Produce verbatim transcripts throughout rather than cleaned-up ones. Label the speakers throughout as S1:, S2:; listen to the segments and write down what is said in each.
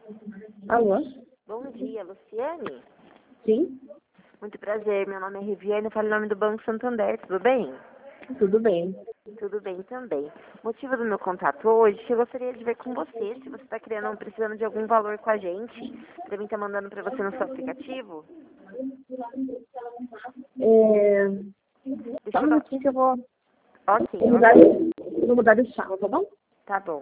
S1: Alô?
S2: Bom dia, Luciane.
S1: Sim?
S2: Muito prazer, meu nome é Riviane, eu falo em nome do Banco Santander, tudo bem?
S1: Tudo bem.
S2: Tudo bem também. O motivo do meu contato hoje, eu gostaria de ver com você, se você está querendo, precisando de algum valor com a gente, para mim estar mandando para você no seu aplicativo.
S1: É...
S2: Deixa
S1: Só um
S2: eu dar...
S1: minutinho que eu vou
S2: Ok,
S1: vou mudar,
S2: ok.
S1: vou mudar de sala, tá bom?
S2: Tá bom.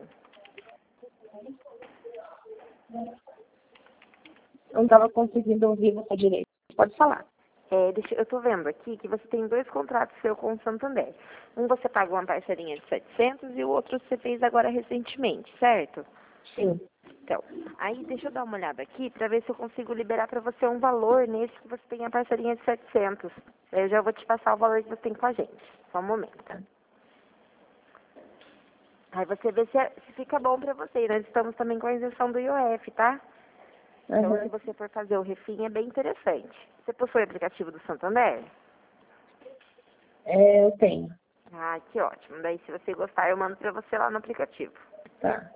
S1: Eu não estava conseguindo ouvir você direito. Pode falar.
S2: É, deixa, eu tô vendo aqui que você tem dois contratos seu com o Santander. Um você paga uma parcelinha de setecentos e o outro você fez agora recentemente, certo?
S1: Sim.
S2: Então, aí deixa eu dar uma olhada aqui para ver se eu consigo liberar para você um valor nesse que você tem a parcelinha de setecentos. Aí eu já vou te passar o valor que você tem com a gente. Só um momento. Aí você vê se, é- se fica bom para você. Nós estamos também com a isenção do I O F, tá? Então,
S1: Uhum.
S2: se você for fazer o refim, é bem interessante. Você possui o aplicativo do Santander?
S1: É, eu tenho.
S2: Ah, que ótimo. Daí, se você gostar, eu mando para você lá no aplicativo.
S1: Tá.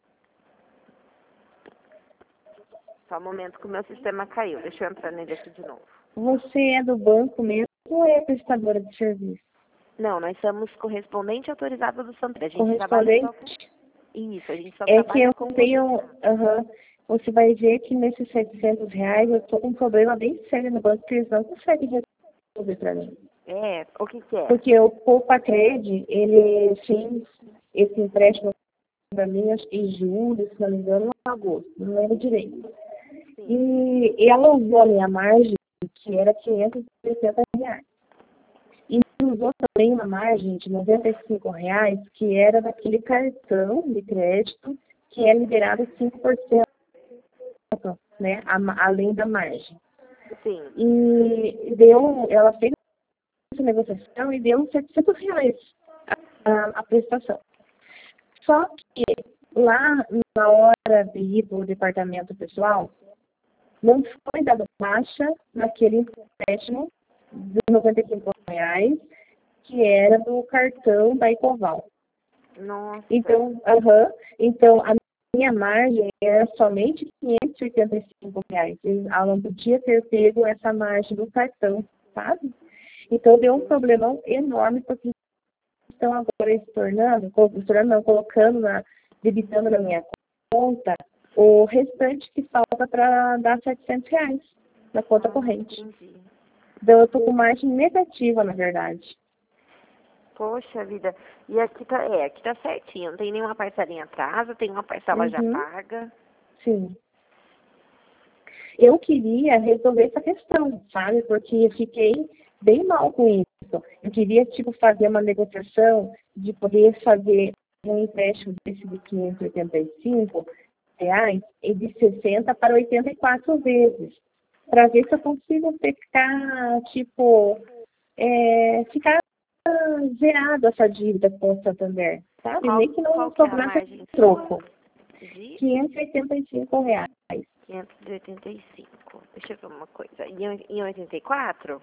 S2: Só um momento que o meu sistema caiu. Deixa eu entrar nele aqui de novo.
S1: Você é do banco mesmo ou é prestadora de serviço?
S2: Não, nós somos correspondente autorizado do Santander. A gente trabalha só com...
S1: Correspondente?
S2: Isso, a gente só
S1: É que
S2: trabalha
S1: eu
S2: com
S1: tenho...
S2: consignado.
S1: Aham. Você vai ver que nesses setecentos reais eu tô com um problema bem sério no banco que eles não conseguem resolver para mim.
S2: É, o que que é?
S1: Porque o Poupa Cred, ele fez esse empréstimo para mim, acho que em julho, se não me engano, ou agosto, não lembro direito.
S2: Sim.
S1: E, e ela usou a minha margem, que era quinhentos e sessenta reais. E usou também uma margem de noventa e cinco reais, que era daquele cartão de crédito, que é liberado cinco por cento, né, a- além da margem.
S2: Sim.
S1: E deu, ela fez essa negociação e deu setecentos reais a, a prestação. Só que lá na hora de ir para o departamento pessoal, não foi dado baixa naquele empréstimo de noventa e cinco reais, que era do cartão da Ecoval.
S2: Nossa.
S1: Então, aham, então a minha margem era somente quinhentos e oitenta e cinco reais. Ela não podia ter pego essa margem do cartão, sabe? Então deu um problemão enorme, porque estão agora estornando, estornando não, colocando, na, debitando na minha conta o restante que falta para dar setecentos reais na conta
S2: Ah,
S1: corrente.
S2: entendi.
S1: Então eu estou com margem negativa, na verdade.
S2: Poxa vida. E aqui tá, é, aqui tá certinho. Não tem nenhuma parcelinha atrás, tem uma parcela já
S1: Uhum,
S2: paga.
S1: sim. Eu queria resolver essa questão, sabe? Porque eu fiquei bem mal com isso. Eu queria, tipo, fazer uma negociação de poder fazer um empréstimo desse de quinhentos e oitenta e cinco reais e de sessenta para oitenta e quatro vezes, para ver se eu consigo ficar, tipo, é, ficar zerado essa dívida com o Santander, sabe?
S2: Qual,
S1: Nem que não
S2: qual que é a
S1: sobrasse
S2: margem
S1: troco.
S2: sua? De
S1: quinhentos e oitenta e cinco reais.
S2: quinhentos e oitenta e cinco. Deixa eu ver uma coisa. Em, oi- em oitenta e quatro?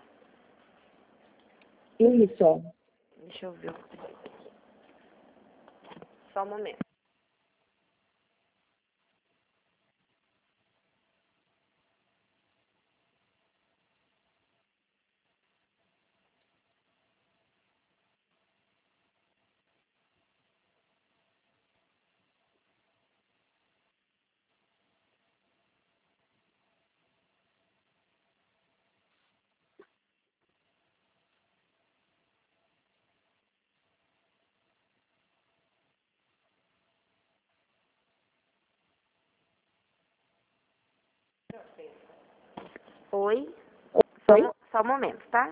S1: Isso.
S2: Deixa eu ver. Só um momento. Oi? Só, um
S1: Oi?
S2: mo- só um momento, tá?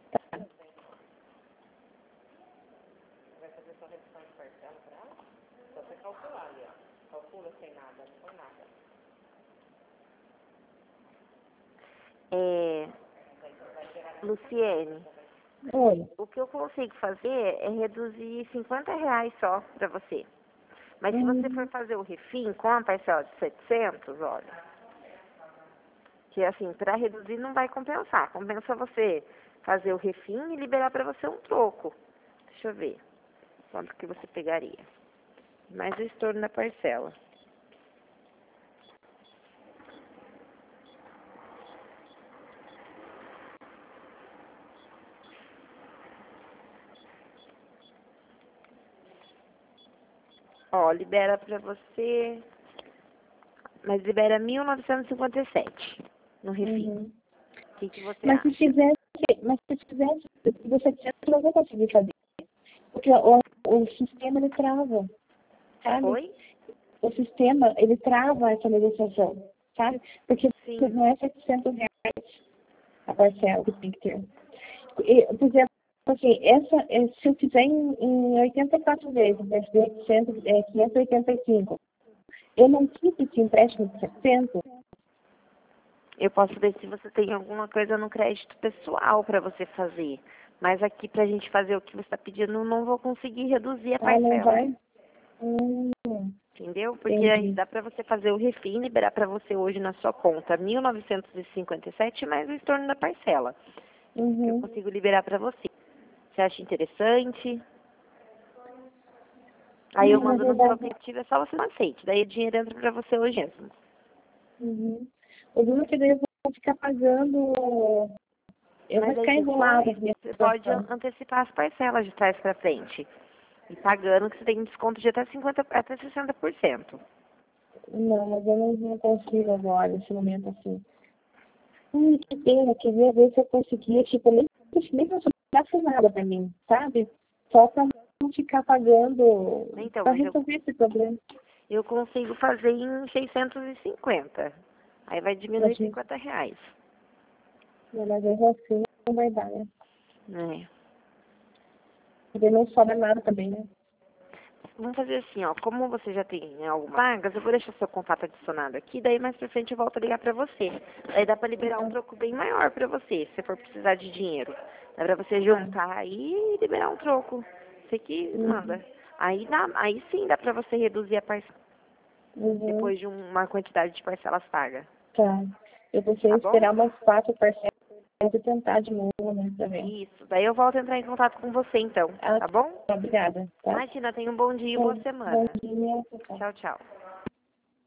S2: É, Luciene,
S1: Oi.
S2: o que eu consigo fazer é reduzir cinquenta reais só pra você. Mas se você for
S1: Hum,
S2: fazer o refim com a parcela de setecentos, olha, que assim, para reduzir não vai compensar. Compensa você fazer o refim e liberar para você um troco. Deixa eu ver quanto que você pegaria. Mais o estorno da parcela. Ó, libera pra você, mas libera mil novecentos e cinquenta e sete no refis.
S1: Uhum.
S2: O que, que você
S1: Mas
S2: acha?
S1: se fizesse, mas se fizesse, se você fizesse, eu não vou conseguir fazer. Porque o, o sistema, ele trava, sabe?
S2: Oi?
S1: O sistema, ele trava essa negociação, sabe? Porque
S2: Sim.
S1: não é setecentos reais a parcela que tem que ter. E, por exemplo, assim, essa, é, se eu fizer em, em oitenta e quatro vezes, né, de oitocentos, é, quinhentos e oitenta e cinco, eu não quito esse empréstimo de setecentos.
S2: Eu posso ver se você tem alguma coisa no crédito pessoal para você fazer. Mas aqui pra gente fazer o que você está pedindo, não vou conseguir reduzir a
S1: Ah, não
S2: parcela.
S1: vai? Hum,
S2: Entendeu? Porque aí
S1: entendi.
S2: dá pra você fazer o refim, liberar pra você hoje na sua conta mil novecentos e cinquenta e sete mais o estorno da parcela. Que eu
S1: Uhum.
S2: consigo liberar pra você. Você acha interessante? Aí eu
S1: Hum, na
S2: mando no seu
S1: verdade,
S2: aplicativo, é só você não aceite. Daí o dinheiro entra pra você hoje mesmo.
S1: uhum. O duro é que daí eu vou ficar pagando, eu vou
S2: Mas aí
S1: ficar enrolada
S2: depois
S1: com a minha
S2: você pode an-
S1: situação.
S2: antecipar as parcelas de trás pra frente. E pagando que você tem um desconto de até cinquenta, até sessenta por cento.
S1: Não, mas eu não, não consigo agora, nesse momento assim. Hum, que pena, queria ver se eu conseguia, tipo, nem, nem que eu sobrasse nada pra mim, sabe? Só pra não ficar pagando,
S2: Então,
S1: pra
S2: mas eu,
S1: resolver esse problema.
S2: eu consigo fazer em seiscentos e cinquenta. Aí vai diminuir
S1: Mas,
S2: cinquenta reais.
S1: mas mesmo assim não vai dar, né?
S2: É.
S1: Porque não sobra nada também, né?
S2: Vamos fazer assim, ó. Como você já tem algumas vagas, eu vou deixar seu contato adicionado aqui, daí mais pra frente eu volto a ligar pra você. Aí dá pra liberar um troco bem maior pra você, se for precisar de dinheiro. Dá pra você juntar aí e liberar um troco. Você que
S1: Uhum.
S2: manda. Aí dá, aí sim dá pra você reduzir a parcela
S1: Uhum.
S2: depois de uma quantidade de parcelas pagas.
S1: Tá. Eu pensei em
S2: Tá bom?
S1: esperar umas quatro parcelas e tentar de novo, né, também.
S2: Isso. Daí eu volto a entrar em contato com você então,
S1: Ah,
S2: tá bom?
S1: tá, obrigada, tá?
S2: Imagina, tenha um bom dia e boa
S1: Bom, bom
S2: semana.
S1: dia, tchau.
S2: Tchau, tchau.